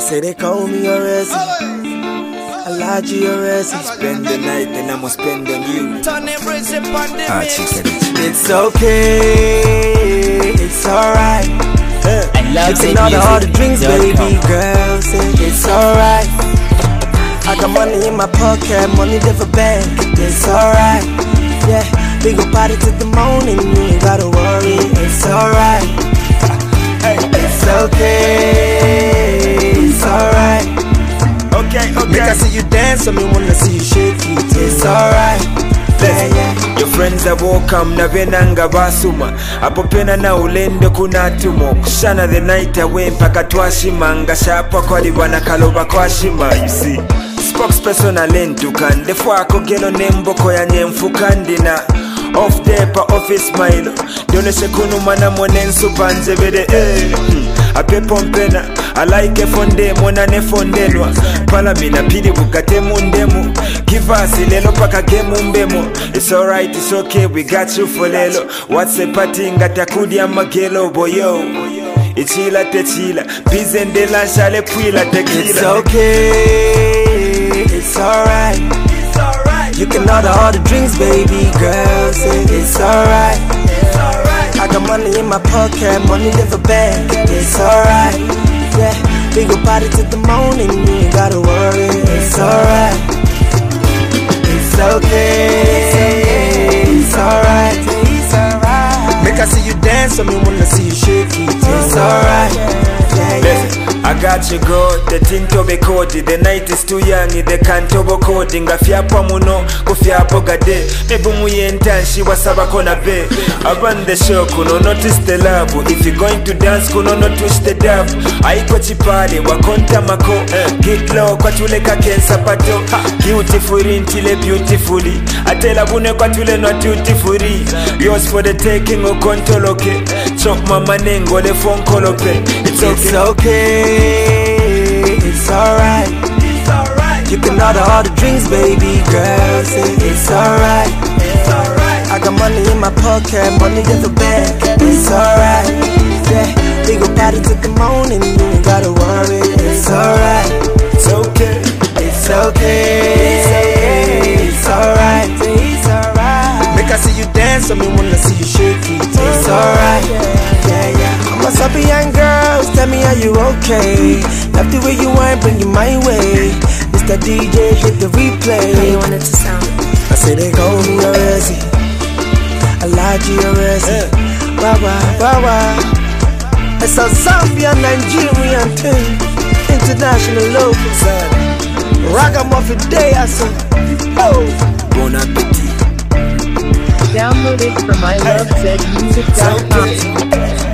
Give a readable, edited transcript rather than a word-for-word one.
say they call me a resi. I lied to your resi. Spend the night and I'ma spend on you. It's okay, it's alright. You can order all the drinks, baby girl. Say it's alright. I got money in my pocket, money in the bank. It's alright. Yeah, we go party till the morning. You ain't gotta worry. It's alright. It's okay. It's alright. Okay. Make I see you dance, so me wanna see you shake it. It's alright. Yeah. Your friends are welcome, na venanga basuma. Apo pena na ulende kunatumo. Kushana the night away mpaka twashimanga. Shapa kwa libana kaloba kwa shima. You see, spokesperson alentukan. Defo akogelo nemboko ya nyemfukandina. Off depa office smile. Done sekunu mana monensu panze bede a pepo mpena I like fonde mona ne fondenwa pala mina pili bukate mundemu give us lelo paka gemu mbemo. It's alright, it's okay, we got you for lelo. What's a party ngata kudi amagelo boyo. Ichila techila bizende la shale pwila tequila. It's okay, it's alright. You can order all the drinks, baby girl. Say it's alright. I got money in my pocket, money in the bank. It's alright. Yeah, we go party till the morning. You ain't gotta worry. It's alright. It's okay. It's alright. Make I see you dance, so me wanna see you shake it. It's alright. Listen, I got you good, the tinto be cody. The night is too young, the canto bo coding. A fiapa muno, go fiapo gade. Mebumu yentan, she was sabakona be. I run the show, kuno notice the love. If you're going to dance, kuno not twist the dab. Aiko chipale, wakonta mako. Get low, kwa tule kaken sapato. Beautifully, intile beautifully. Atela bune kwa tule not beautifully. Yours for the taking, o kontoloke. Chok mama nengo, le phone kolope. It's okay, it's alright. You can order all the drinks, baby girl. Say it's alright. I got money in my pocket, money in the bank. It's alright. Yeah, we go party till the morning. You ain't gotta worry. It's alright. It's okay. It's okay. It's alright. Make I see you dance, so me wanna see you shake it. It's alright. Yeah. I'm a sappy young girls, tell me are you okay? Love the way you want, bring you my way. Mr. DJ, hit the replay. How you want it to sound? I say they call me a resi. I like you a resi. Wawa. It's a Zambia, Nigerian thing. International local son. Ragamuffin day, I say. Oh, bon appetit. Download it from ilovezmusic.com.